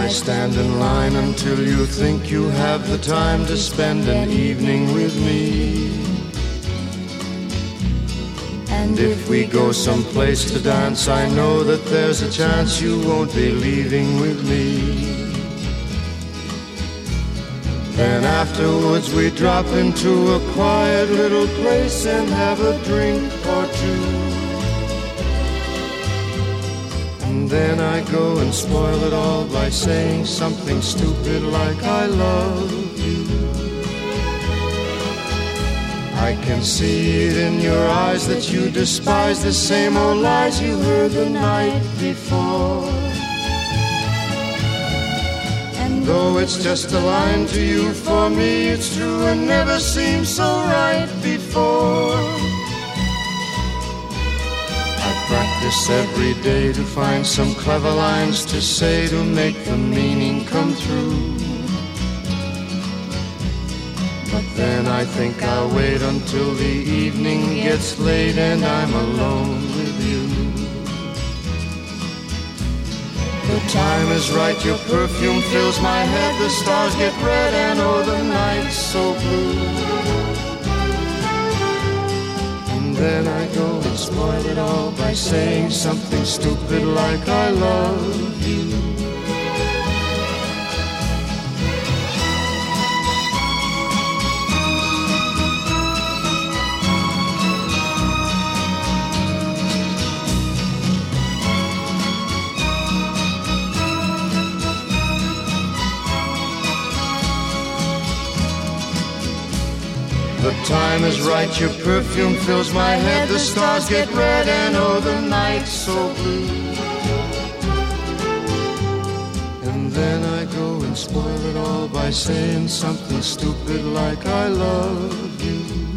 I stand in line until you think you have the time to spend an evening with me. And if we go someplace to dance, I know that there's a chance you won't be leaving with me. Then afterwards we drop into a quiet little place and have a drink or two. And then I go and spoil it all by saying something stupid like I love you. I can see it in your eyes that you despise the same old lies you heard the night before. And though it's just a line to you, for me it's true and never seemed so right before. I practice every day to find some clever lines to say to make the meaning come through. But then I think I'll wait until the evening gets late and I'm alone with you. The time is right, your perfume fills my head, the stars get red and oh the night's so blue. And then I go and spoil it all by saying something stupid like I love you. The time is right, your perfume fills my head, the stars get red and oh the night's so blue. And then I go and spoil it all by saying something stupid like I love you.